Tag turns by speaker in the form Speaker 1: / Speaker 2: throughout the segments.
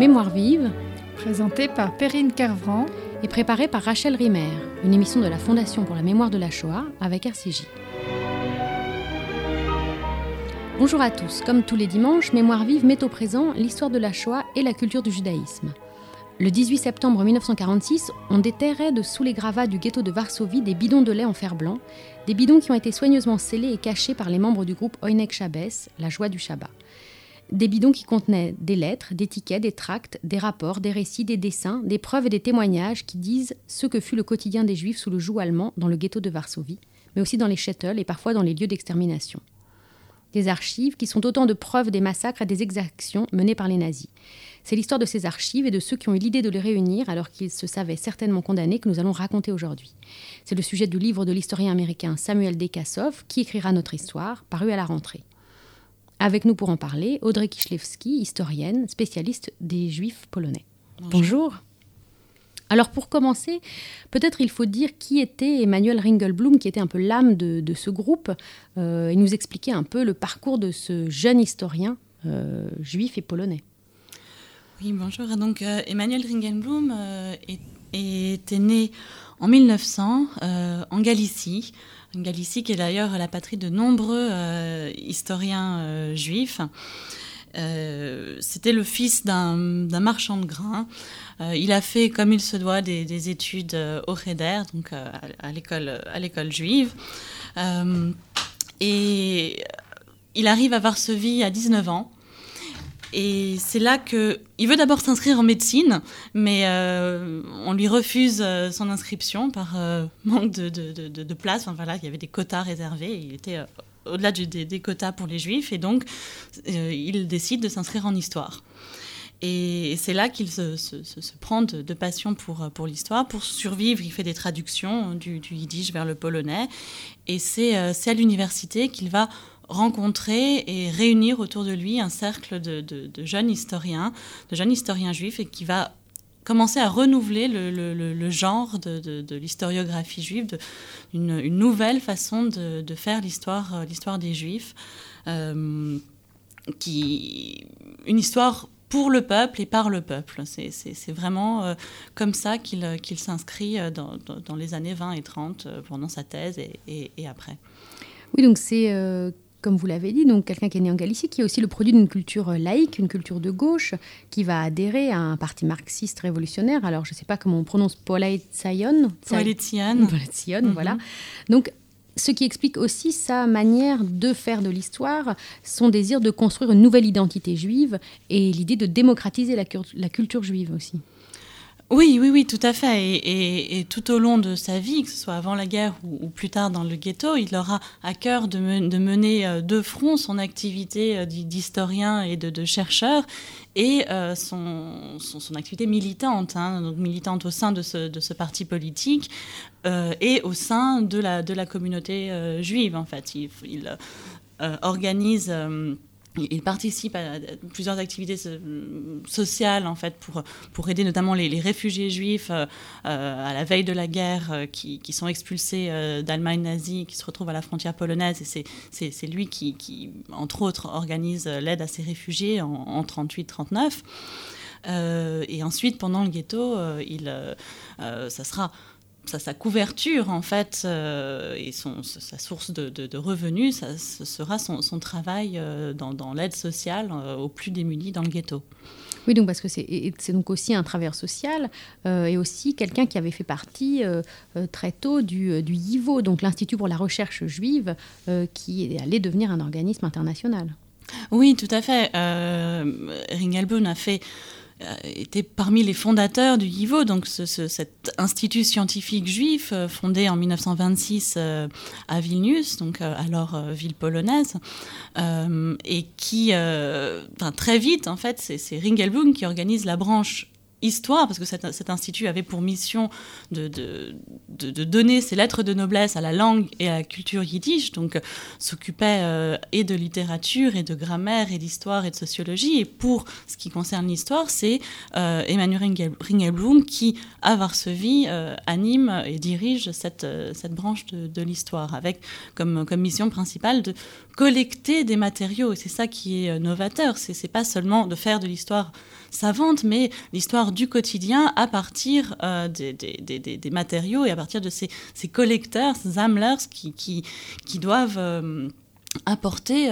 Speaker 1: Mémoire vive,
Speaker 2: présentée par Perrine Kervran
Speaker 1: et préparée par Rachel Rimmer, une émission de la Fondation pour la mémoire de la Shoah avec RCJ. Bonjour à tous, comme tous les dimanches, Mémoire vive met au présent l'histoire de la Shoah et la culture du judaïsme. Le 18 septembre 1946, on déterrait de sous les gravats du ghetto de Varsovie des bidons de lait en fer blanc, des bidons qui ont été soigneusement scellés et cachés par les membres du groupe Oyneg Shabbes, la joie du Shabbat. Des bidons qui contenaient des lettres, des tickets, des tracts, des rapports, des récits, des dessins, des preuves et des témoignages qui disent ce que fut le quotidien des Juifs sous le joug allemand dans le ghetto de Varsovie, mais aussi dans les shtetls et parfois dans les lieux d'extermination. Des archives qui sont autant de preuves des massacres et des exactions menées par les nazis. C'est l'histoire de ces archives et de ceux qui ont eu l'idée de les réunir alors qu'ils se savaient certainement condamnés que nous allons raconter aujourd'hui. C'est le sujet du livre de l'historien américain Samuel D. Kassoff qui écrira notre histoire, paru à la rentrée. Avec nous pour en parler, Audrey Kislewski, historienne, spécialiste des Juifs polonais. Bonjour. Alors pour commencer, peut-être il faut dire qui était Emanuel Ringelblum, qui était un peu l'âme de ce groupe, et nous expliquer un peu le parcours de ce jeune historien juif et polonais.
Speaker 3: Oui, bonjour. Donc Emanuel Ringelblum était né en 1900 en Galicie. Une Galicie qui est d'ailleurs la patrie de nombreux historiens juifs. C'était le fils d'un marchand de grains. Il a fait, comme il se doit, des études au Cheder, donc à l'école juive. Et il arrive à Varsovie à 19 ans. Et c'est là qu'il veut d'abord s'inscrire en médecine, mais on lui refuse son inscription par manque de place. Enfin, voilà, il y avait des quotas réservés. Il était au-delà des quotas pour les Juifs. Et donc, il décide de s'inscrire en histoire. Et c'est là qu'il se prend de passion pour l'histoire. Pour survivre, il fait des traductions du yiddish vers le polonais. Et c'est à l'université qu'il va rencontrer et réunir autour de lui un cercle de jeunes historiens juifs, et qui va commencer à renouveler le genre de l'historiographie juive, une nouvelle façon de faire l'histoire des Juifs, une histoire pour le peuple et par le peuple. C'est vraiment comme ça qu'il s'inscrit dans les années 20 et 30 pendant sa thèse et après.
Speaker 1: Oui, donc c'est comme vous l'avez dit, donc quelqu'un qui est né en Galicie, qui est aussi le produit d'une culture laïque, une culture de gauche, qui va adhérer à un parti marxiste révolutionnaire. Alors, je ne sais pas comment on prononce, Poale Zion, voilà. Donc, ce qui explique aussi sa manière de faire de l'histoire, son désir de construire une nouvelle identité juive et l'idée de démocratiser la culture juive aussi.
Speaker 3: Oui, tout à fait. Et tout au long de sa vie, que ce soit avant la guerre ou plus tard dans le ghetto, il aura à cœur de mener de front son activité d'historien et de chercheur et son activité militante, donc militante au sein de ce parti politique et au sein de la communauté juive, en fait. Il organise... Il participe à plusieurs activités sociales, en fait, pour aider notamment les réfugiés juifs à la veille de la guerre qui sont expulsés d'Allemagne nazie, qui se retrouvent à la frontière polonaise. Et c'est lui qui, entre autres, organise l'aide à ces réfugiés en 38-39. Et ensuite, pendant le ghetto, ça sera... Sa couverture, en fait, et sa source de revenus, ce sera son travail dans l'aide sociale aux plus démunis dans le ghetto.
Speaker 1: Oui, donc parce que c'est donc aussi un travailleur social et aussi quelqu'un qui avait fait partie très tôt du YIVO, donc l'Institut pour la recherche juive, qui allait devenir un organisme international.
Speaker 3: Oui, tout à fait. Ringelblum était parmi les fondateurs du YIVO, donc cet institut scientifique juif fondé en 1926 à Vilnius, donc alors ville polonaise, et qui, très vite, en fait, c'est Ringelblum qui organise la branche histoire, parce que cet institut avait pour mission de donner ses lettres de noblesse à la langue et à la culture yiddish, donc s'occupait et de littérature et de grammaire et d'histoire et de sociologie. Et pour ce qui concerne l'histoire, c'est Emmanuel Ringelblum qui, à Varsovie, anime et dirige cette branche de l'histoire, avec comme mission principale de collecter des matériaux. Et c'est ça qui est novateur, c'est pas seulement de faire de l'histoire savante, mais l'histoire du quotidien à partir des matériaux et à partir de ces collecteurs, ces Sammlers qui doivent apporter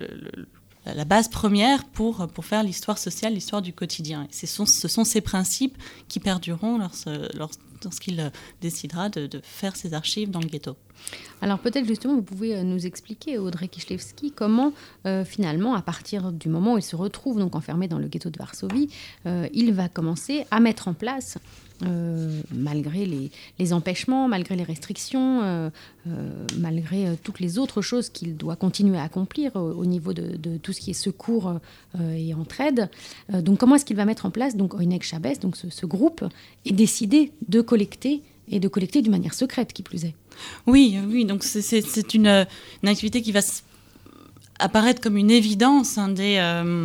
Speaker 3: la base première pour faire l'histoire sociale, l'histoire du quotidien. Et ce sont ces principes qui perdureront lorsqu'il décidera de faire ses archives dans le ghetto.
Speaker 1: Alors peut-être justement vous pouvez nous expliquer, Audrey Kichlewski, comment finalement à partir du moment où il se retrouve donc enfermé dans le ghetto de Varsovie, il va commencer à mettre en place, malgré les empêchements, malgré les restrictions, malgré toutes les autres choses qu'il doit continuer à accomplir au niveau de tout ce qui est secours et entraide. Donc comment est-ce qu'il va mettre en place donc Oyneg Shabbes, donc ce groupe, et décider de collecter d'une manière secrète, qui plus est.
Speaker 3: Oui, donc c'est une activité qui va apparaître comme une évidence dès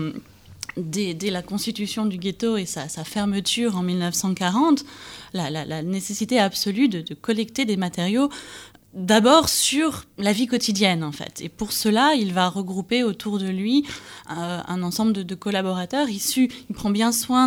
Speaker 3: la constitution du ghetto et sa fermeture en 1940, la nécessité absolue de collecter des matériaux d'abord sur la vie quotidienne, en fait. Et pour cela, il va regrouper autour de lui un ensemble de collaborateurs issus. Il prend bien soin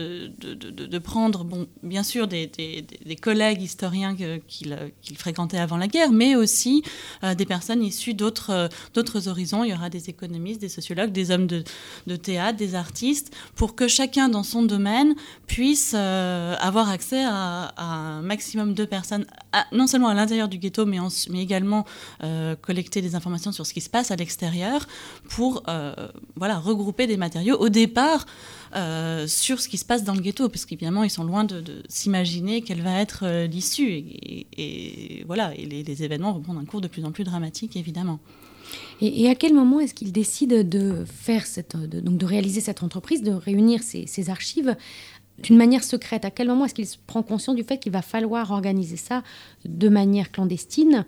Speaker 3: de prendre, bien sûr, des collègues historiens qu'il fréquentait avant la guerre, mais aussi des personnes issues d'autres horizons. Il y aura des économistes, des sociologues, des hommes de théâtre, des artistes, pour que chacun dans son domaine puisse avoir accès à un maximum de personnes, non seulement à l'intérieur du ghetto, mais également collecter des informations sur ce qui se passe à l'extérieur pour regrouper des matériaux au départ sur ce qui se passe dans le ghetto, parce qu'évidemment ils sont loin de s'imaginer quelle va être l'issue et les événements vont prendre un cours de plus en plus dramatique, évidemment.
Speaker 1: Et à quel moment est-ce qu'il décide de faire de réaliser cette entreprise, de réunir ces archives d'une manière secrète? À quel moment est-ce qu'il se prend conscience du fait qu'il va falloir organiser ça de manière clandestine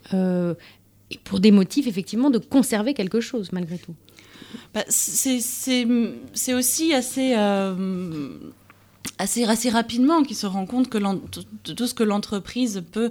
Speaker 1: et pour des motifs, effectivement, de conserver quelque chose, malgré tout?
Speaker 3: C'est aussi assez rapidement qu'il se rend compte que tout ce que l'entreprise peut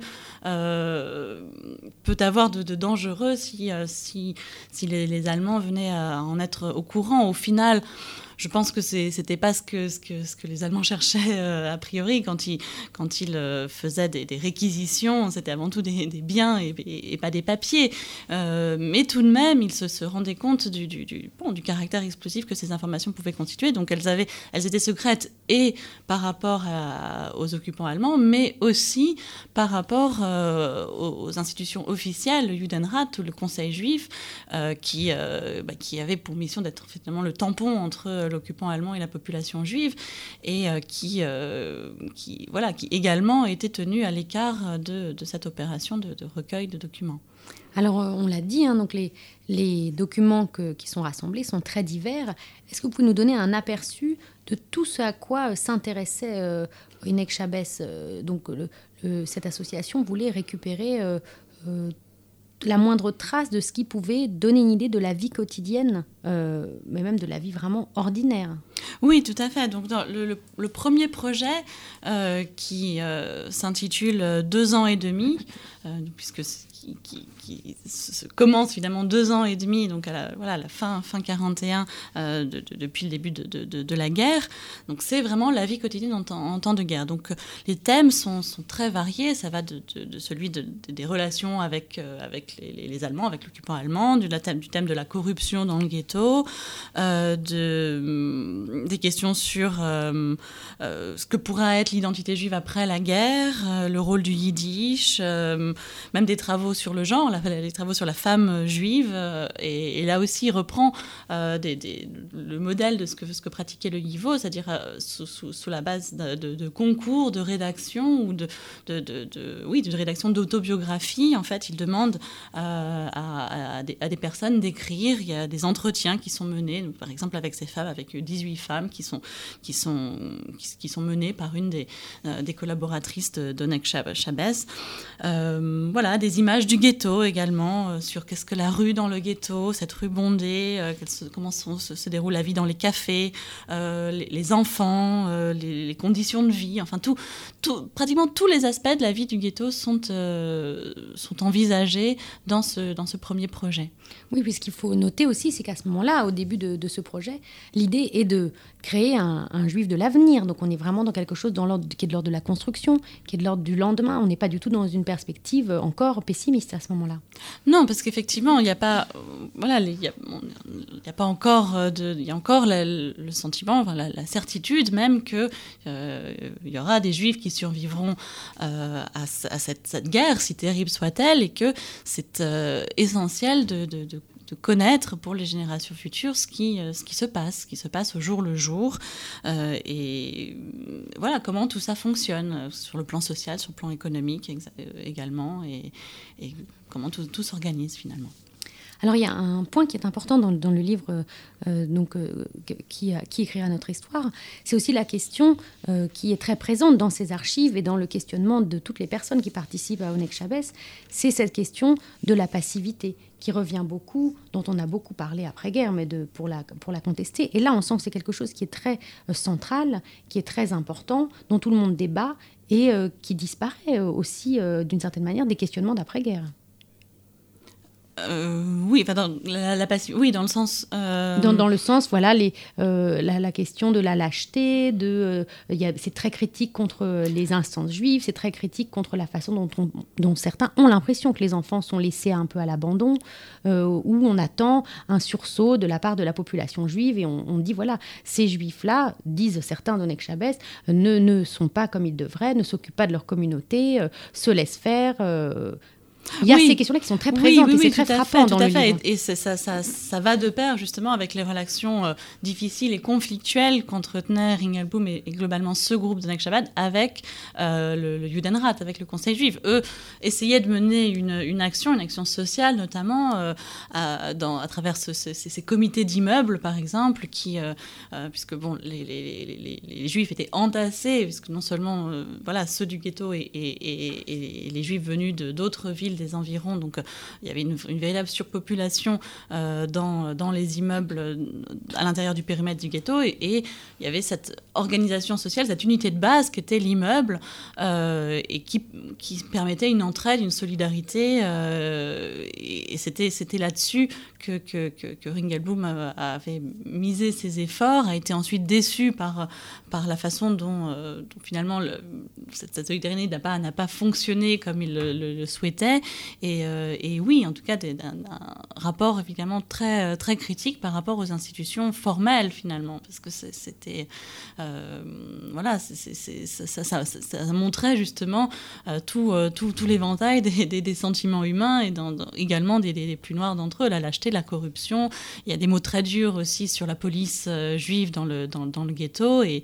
Speaker 3: avoir de dangereux si les Allemands venaient à en être au courant. Au final, je pense que c'était pas ce que les Allemands cherchaient a priori quand ils faisaient des réquisitions. C'était avant tout des biens et pas des papiers. Mais tout de même, ils se rendaient compte du caractère explosif que ces informations pouvaient constituer. Donc elles étaient secrètes et par rapport aux occupants allemands, mais aussi par rapport aux institutions officielles, le Judenrat, le Conseil juif, qui avait pour mission d'être finalement le tampon entre l'occupant allemand et la population juive, et qui également était tenu à l'écart de cette opération de recueil de documents.
Speaker 1: Alors, on l'a dit, donc les documents qui sont rassemblés sont très divers. Est-ce que vous pouvez nous donner un aperçu de tout ce à quoi s'intéressait Oyneg Shabbes? Donc, cette association voulait récupérer la moindre trace de ce qui pouvait donner une idée de la vie quotidienne, mais même de la vie vraiment ordinaire.
Speaker 3: Oui, tout à fait. Donc, dans le premier projet qui s'intitule 2 ans et demi, puisque qui commence évidemment 2 ans et demi, donc à la fin 41, depuis le début de la guerre. Donc c'est vraiment la vie quotidienne en temps de guerre. Donc les thèmes sont très variés. Ça va de celui des relations avec les Allemands, avec l'occupant allemand, du thème de la corruption dans le ghetto, des questions sur ce que pourra être l'identité juive après la guerre, le rôle du yiddish, même des travaux travaux sur le genre, les travaux sur la femme juive, et là aussi il reprend le modèle de ce que pratiquait le YIVO, c'est-à-dire sous la base de concours, de rédaction ou de rédaction d'autobiographie. En fait, il demande à des personnes d'écrire. Il y a des entretiens qui sont menés, donc, par exemple avec ces femmes, avec 18 femmes qui sont menées par une des collaboratrices d'Onek Chabès. Voilà, des images du ghetto également, sur qu'est-ce que la rue dans le ghetto, cette rue bondée, comment se déroule la vie dans les cafés, les enfants, les conditions de vie, enfin pratiquement tous les aspects de la vie du ghetto sont envisagés dans ce premier projet.
Speaker 1: Oui, puis ce qu'il faut noter aussi, c'est qu'à ce moment-là, au début de ce projet, l'idée est de créer un juif de l'avenir. Donc on est vraiment dans quelque chose qui est de l'ordre de la construction, qui est de l'ordre du lendemain. On n'est pas du tout dans une perspective encore pessimiste à ce moment-là.
Speaker 3: Non, parce qu'effectivement, il n'y a pas, il y a pas encore il y a encore le sentiment, enfin, la certitude même que il y aura des juifs qui survivront à cette guerre, si terrible soit-elle, et que c'est essentiel de connaître pour les générations futures ce qui se passe au jour le jour, et voilà comment tout ça fonctionne sur le plan social, sur le plan économique également, et comment tout s'organise finalement.
Speaker 1: Alors il y a un point qui est important dans le livre qui écrira notre histoire, c'est aussi la question qui est très présente dans ces archives et dans le questionnement de toutes les personnes qui participent à Onek Chabès, c'est cette question de la passivité qui revient beaucoup, dont on a beaucoup parlé après-guerre, mais pour la contester. Et là, on sent que c'est quelque chose qui est très central, qui est très important, dont tout le monde débat et qui disparaît aussi, d'une certaine manière, des questionnements d'après-guerre.
Speaker 3: Oui, enfin dans le sens...
Speaker 1: Dans le sens, voilà, la question de la lâcheté, c'est très critique contre les instances juives, c'est très critique contre la façon dont certains ont l'impression que les enfants sont laissés un peu à l'abandon, où on attend un sursaut de la part de la population juive, et on dit, voilà, ces juifs-là, disent certains d'Onek Chabès, ne sont pas comme ils devraient, ne s'occupent pas de leur communauté, se laissent faire... Il y a ces questions-là qui sont très présentes, et c'est très frappant dans le livre.
Speaker 3: Et ça va de pair justement avec les relations difficiles et conflictuelles qu'entretenait Ringelblum et globalement ce groupe de Onek Chabès avec le Judenrat, avec le Conseil juif. Eux essayaient de mener une action sociale, notamment à travers ces comités d'immeubles, par exemple, puisque bon, les juifs étaient entassés, puisque non seulement ceux du ghetto et les juifs venus d'autres villes des environs, donc il y avait une véritable surpopulation dans les immeubles à l'intérieur du périmètre du ghetto, et il y avait cette organisation sociale, cette unité de base qui était l'immeuble, et qui permettait une entraide, une solidarité, et c'était là-dessus que Ringelblum avait misé ses efforts, a été ensuite déçu par la façon dont finalement cette solidarité n'a pas fonctionné comme il le souhaitait, et oui, en tout cas un rapport évidemment très, très critique par rapport aux institutions formelles finalement, parce que c'était ça montrait justement tout l'éventail des sentiments humains, et également des plus noirs d'entre eux, la lâcheté, la corruption. Il y a des mots très durs aussi sur la police juive dans le ghetto, et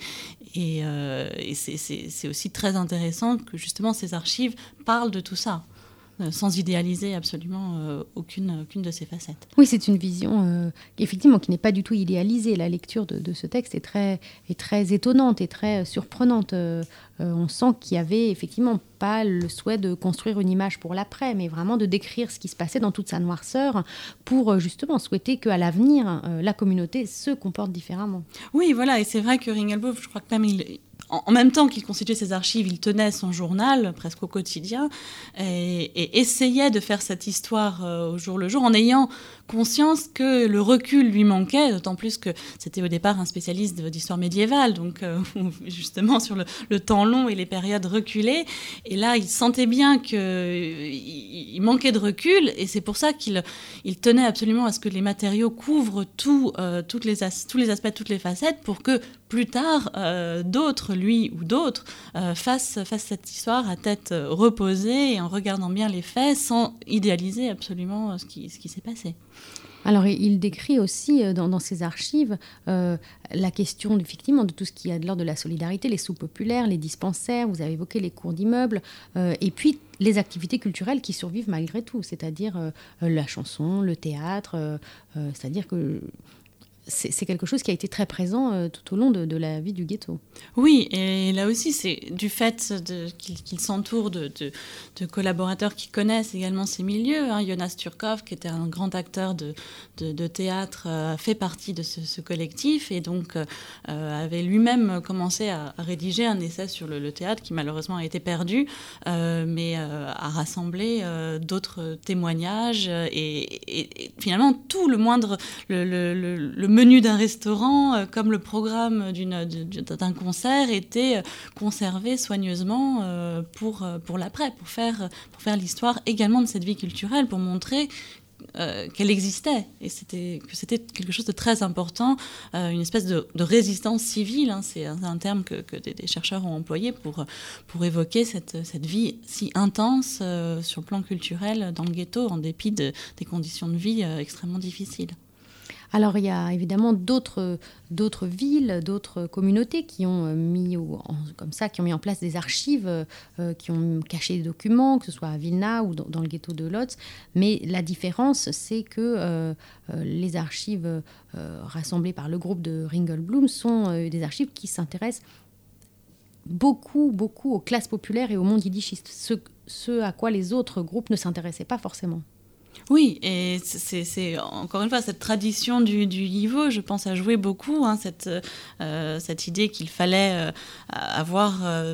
Speaker 3: c'est aussi très intéressant que justement ces archives parlent de tout ça, sans idéaliser absolument aucune de ces facettes.
Speaker 1: Oui, c'est une vision effectivement qui n'est pas du tout idéalisée. La lecture de ce texte est très étonnante et très surprenante. On sent qu'il y avait effectivement pas le souhait de construire une image pour l'après, mais vraiment de décrire ce qui se passait dans toute sa noirceur, pour justement souhaiter qu'à l'avenir, la communauté se comporte différemment.
Speaker 3: Oui, voilà, et c'est vrai que Ringelblum, je crois que même en même temps qu'il constituait ses archives, il tenait son journal presque au quotidien, et essayait de faire cette histoire au jour le jour, en ayant conscience que le recul lui manquait, d'autant plus que c'était au départ un spécialiste d'histoire médiévale, donc justement sur le temps long et les périodes reculées. Et là, il sentait bien qu'il manquait de recul, et c'est pour ça qu'il tenait absolument à ce que les matériaux couvrent tous les aspects, toutes les facettes, pour que plus tard, d'autres, lui ou d'autres, fassent cette histoire à tête reposée et en regardant bien les faits sans idéaliser absolument ce qui s'est passé.
Speaker 1: Alors, il décrit aussi dans ses archives la question effectivement de tout ce qui a de l'ordre de la solidarité, les soupes populaires, les dispensaires, vous avez évoqué les cours d'immeubles, et puis les activités culturelles qui survivent malgré tout, c'est-à-dire la chanson, le théâtre, c'est-à-dire que c'est quelque chose qui a été très présent tout au long de la vie du ghetto.
Speaker 3: Oui, et là aussi, c'est du fait qu'il s'entoure de collaborateurs qui connaissent également ces milieux. Jonas Turkov, qui était un grand acteur de théâtre, fait partie de ce collectif et donc avait lui-même commencé à rédiger un essai sur le théâtre qui malheureusement a été perdu, mais a rassemblé d'autres témoignages et finalement tout le moindre... Le menu d'un restaurant, comme le programme d'un concert, était conservé soigneusement pour l'après, pour faire l'histoire également de cette vie culturelle, pour montrer qu'elle existait et que c'était quelque chose de très important, une espèce de résistance civile, c'est un terme que des chercheurs ont employé pour évoquer cette vie si intense sur le plan culturel dans le ghetto, en dépit des conditions de vie extrêmement difficiles.
Speaker 1: Alors, il y a évidemment d'autres villes, d'autres communautés qui ont mis en place des archives, qui ont caché des documents, que ce soit à Vilna ou dans le ghetto de Lodz. Mais la différence, c'est que les archives rassemblées par le groupe de Ringelblum sont des archives qui s'intéressent beaucoup aux classes populaires et au monde yiddishiste, ce à quoi les autres groupes ne s'intéressaient pas forcément.
Speaker 3: Oui, et c'est encore une fois cette tradition du Yivo, je pense, a joué beaucoup, cette idée qu'il fallait avoir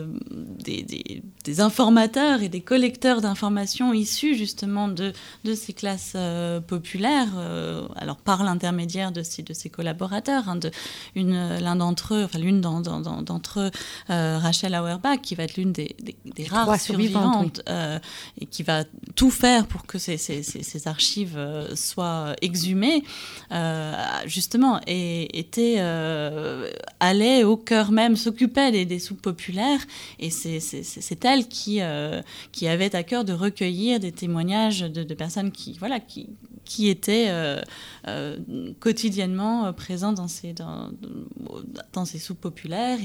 Speaker 3: des informateurs et des collecteurs d'informations issus justement de ces classes populaires, alors par l'intermédiaire de ces collaborateurs, l'une d'entre eux, Rachel Auerbach, qui va être l'une des rares survivantes, oui. Et qui va tout faire pour que ces archives soient exhumées, justement, et allait au cœur même, s'occupait des soupes populaires, et c'est elle qui avait à cœur de recueillir des témoignages de personnes qui étaient quotidiennement présents dans ces soupes populaires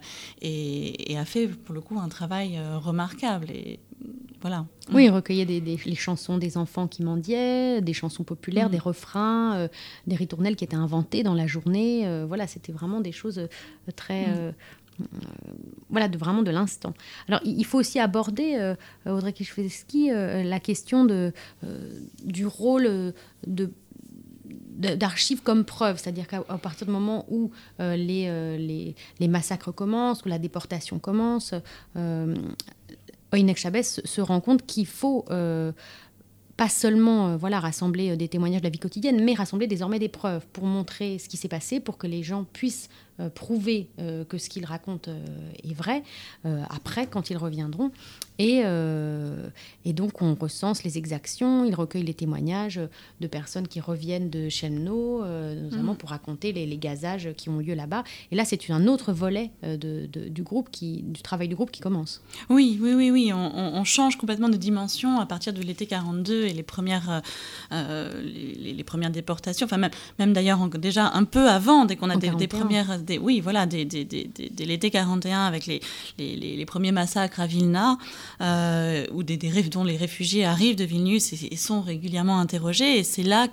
Speaker 3: et a fait pour le coup un travail remarquable. Et voilà.
Speaker 1: Oui, il recueillait les chansons des enfants qui mendiaient, des chansons populaires, des refrains, des ritournelles qui étaient inventées dans la journée. Voilà, c'était vraiment des choses très... vraiment de l'instant. Alors, il faut aussi aborder, Audrey Kichweski, la question du rôle d'archives comme preuve, c'est-à-dire qu'à partir du moment où les massacres commencent, où la déportation commence, Oinek Chabès se rend compte qu'il faut pas seulement rassembler des témoignages de la vie quotidienne, mais rassembler désormais des preuves pour montrer ce qui s'est passé, pour que les gens puissent prouver que ce qu'ils racontent est vrai après, quand ils reviendront. Et donc, on recense les exactions, il recueille les témoignages de personnes qui reviennent de Chelmno, notamment pour raconter les gazages qui ont lieu là-bas. Et là, c'est un autre volet du travail du groupe qui commence.
Speaker 3: Oui. On change complètement de dimension à partir de l'été 42 et les premières déportations. Enfin, même d'ailleurs, déjà un peu avant, dès qu'on a des premières... dès l'été 41, avec les premiers massacres à Vilna, dont les réfugiés arrivent de Vilnius et sont régulièrement interrogés. Et c'est là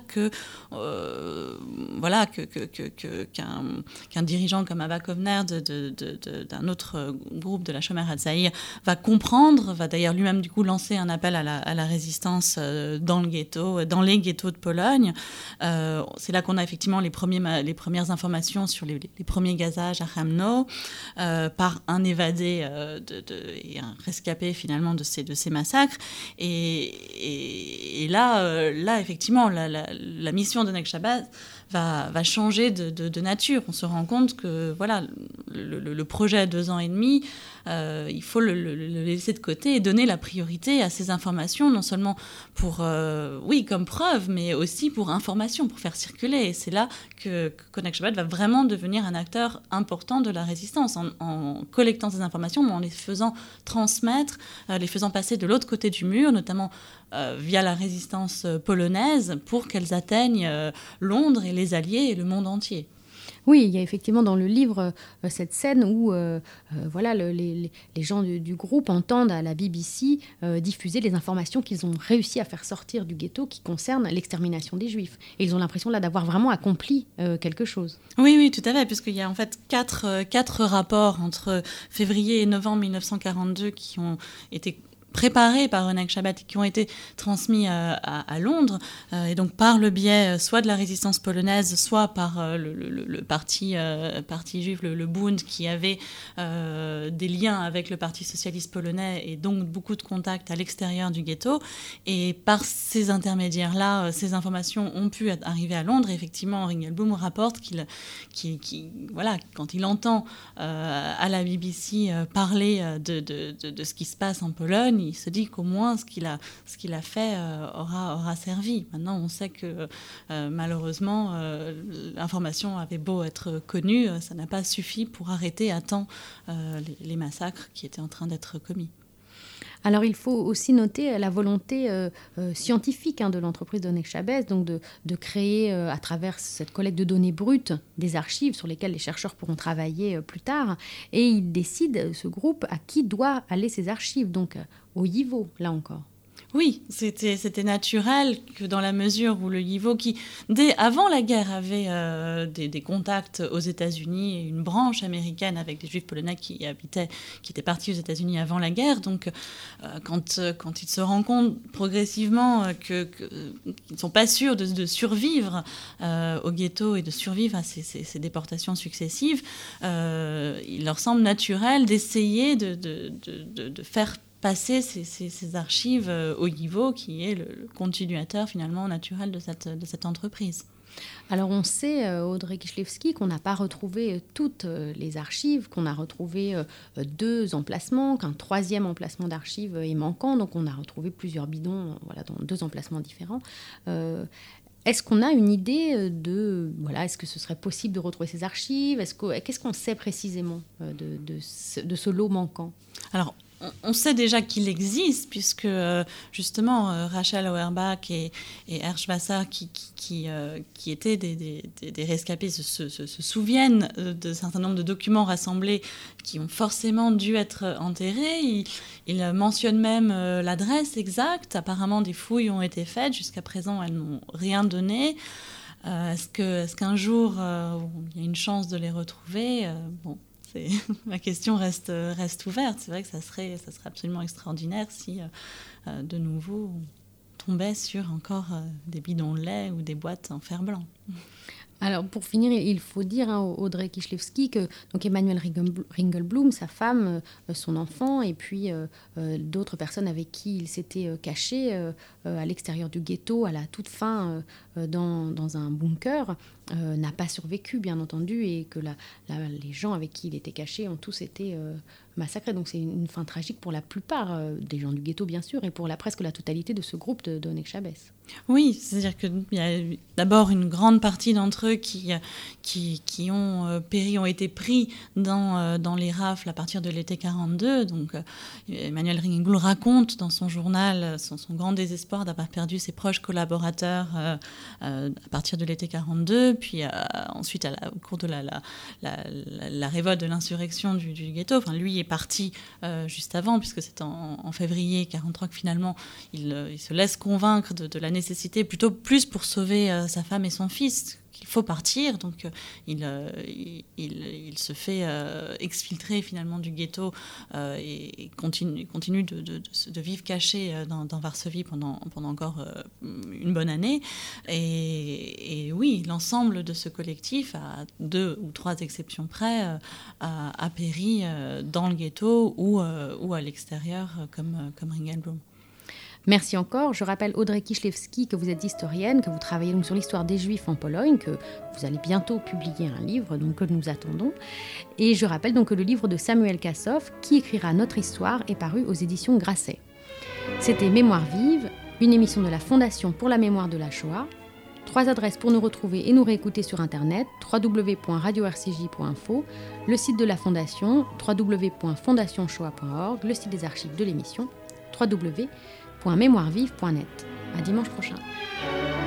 Speaker 3: qu'un dirigeant comme Abba Kovner d'un autre groupe de la Shomer HaTzaïr va comprendre, va d'ailleurs lui-même du coup lancer un appel à la résistance dans les ghettos de Pologne. C'est là qu'on a effectivement les premières informations sur les premiers gazages à Chelmno par un évadé et un rescapé finalement de ces massacres. Et là effectivement, la mission de Oinek Chabès va changer de nature. On se rend compte que voilà, le projet à 2 ans et demi, il faut le laisser de côté et donner la priorité à ces informations, non seulement pour, oui, comme preuve, mais aussi pour information, pour faire circuler. Et c'est là que Konak Shabbat va vraiment devenir un acteur important de la résistance, en collectant ces informations, mais en les faisant transmettre, les faisant passer de l'autre côté du mur, notamment via la résistance polonaise, pour qu'elles atteignent Londres et les Alliés et le monde entier.
Speaker 1: Oui, il y a effectivement dans le livre cette scène où voilà, les gens du groupe entendent à la BBC diffuser les informations qu'ils ont réussi à faire sortir du ghetto qui concernent l'extermination des Juifs. Et ils ont l'impression là d'avoir vraiment accompli quelque chose.
Speaker 3: Oui, tout à fait, puisqu'il y a en fait quatre rapports entre février et novembre 1942 qui ont été préparés par Konak Shabbat et qui ont été transmis à Londres, et donc par le biais soit de la résistance polonaise, soit par le parti juif, le Bund, qui avait des liens avec le Parti socialiste polonais et donc beaucoup de contacts à l'extérieur du ghetto. Et par ces intermédiaires-là, ces informations ont pu arriver à Londres. Et effectivement, Ringelblum rapporte voilà, quand il entend à la BBC parler de ce qui se passe en Pologne, il se dit qu'au moins ce qu'il a fait aura servi. Maintenant, on sait que malheureusement, l'information avait beau être connue, ça n'a pas suffi pour arrêter à temps les massacres qui étaient en train d'être commis.
Speaker 1: Alors, il faut aussi noter la volonté scientifique de l'entreprise de Konak Shabbat, donc de créer, à travers cette collecte de données brutes, des archives sur lesquelles les chercheurs pourront travailler plus tard. Et il décide, ce groupe, à qui doit aller ces archives, donc au YIVO, là encore.
Speaker 3: Oui, c'était naturel que dans la mesure où le YIVO, qui dès avant la guerre avait des contacts aux États-Unis et une branche américaine avec des Juifs polonais qui étaient partis aux États-Unis avant la guerre, donc quand ils se rendent compte progressivement qu'ils ne sont pas sûrs de survivre au ghetto et de survivre à ces déportations successives, il leur semble naturel d'essayer de faire passer ces archives au YIVO, qui est le continuateur finalement naturel de cette entreprise.
Speaker 1: Alors on sait, Audrey Kichlewski, qu'on n'a pas retrouvé toutes les archives, qu'on a retrouvé 2 emplacements, qu'un 3e emplacement d'archives est manquant, donc on a retrouvé plusieurs bidons voilà, dans 2 emplacements différents. Est-ce qu'on a une idée est-ce que ce serait possible de retrouver ces archives ? Qu'est-ce qu'on sait précisément de ce lot manquant ?
Speaker 3: Alors, on sait déjà qu'il existe, puisque justement Rachel Auerbach et Ernst Wasser, qui étaient des rescapés, se souviennent d'un certain nombre de documents rassemblés qui ont forcément dû être enterrés. Ils mentionnent même l'adresse exacte. Apparemment, des fouilles ont été faites. Jusqu'à présent, elles n'ont rien donné. Est-ce qu'un jour, il y a une chance de les retrouver ? La question reste ouverte. C'est vrai que ça serait absolument extraordinaire si, de nouveau, on tombait sur encore des bidons de lait ou des boîtes en fer blanc.
Speaker 1: Alors, pour finir, il faut dire, Audrey Kichlewski, que donc Emmanuel Ringelblum, sa femme, son enfant, et puis d'autres personnes avec qui il s'était caché à l'extérieur du ghetto, à la toute fin, dans un bunker, n'a pas survécu, bien entendu, et que les gens avec qui il était caché ont tous été massacrés. Donc c'est une fin tragique pour la plupart des gens du ghetto, bien sûr, et pour presque la totalité de ce groupe de Konak Shabbat.
Speaker 3: Oui, c'est-à-dire qu'il y a d'abord une grande partie d'entre eux qui ont péri, ont été pris dans les rafles à partir de l'été 42. Donc Emmanuel Ringelblum raconte dans son journal son grand désespoir d'avoir perdu ses proches collaborateurs à partir de l'été 42, puis ensuite au cours de la révolte de l'insurrection du ghetto. Enfin, lui est parti juste avant, puisque c'est en février 43 que finalement il se laisse convaincre de la nécessité, plutôt plus pour sauver sa femme et son fils, qu'il faut partir. Donc il se fait exfiltrer finalement du ghetto et continue de vivre caché dans Varsovie pendant encore une bonne année. Et oui, l'ensemble de ce collectif, à 2 ou 3 exceptions près, a péri dans le ghetto ou à l'extérieur comme Ringelblum.
Speaker 1: Merci encore. Je rappelle Audrey Kichlewski que vous êtes historienne, que vous travaillez donc sur l'histoire des Juifs en Pologne, que vous allez bientôt publier un livre, donc que nous attendons. Et je rappelle donc que le livre de Samuel Kassoff, Qui écrira notre histoire, est paru aux éditions Grasset. C'était Mémoire vive, une émission de la Fondation pour la mémoire de la Shoah. 3 adresses pour nous retrouver et nous réécouter sur Internet, www.radio-rcj.info, le site de la Fondation, www.fondationshoah.org, le site des archives de l'émission, www.mémoirevive.net. À dimanche prochain.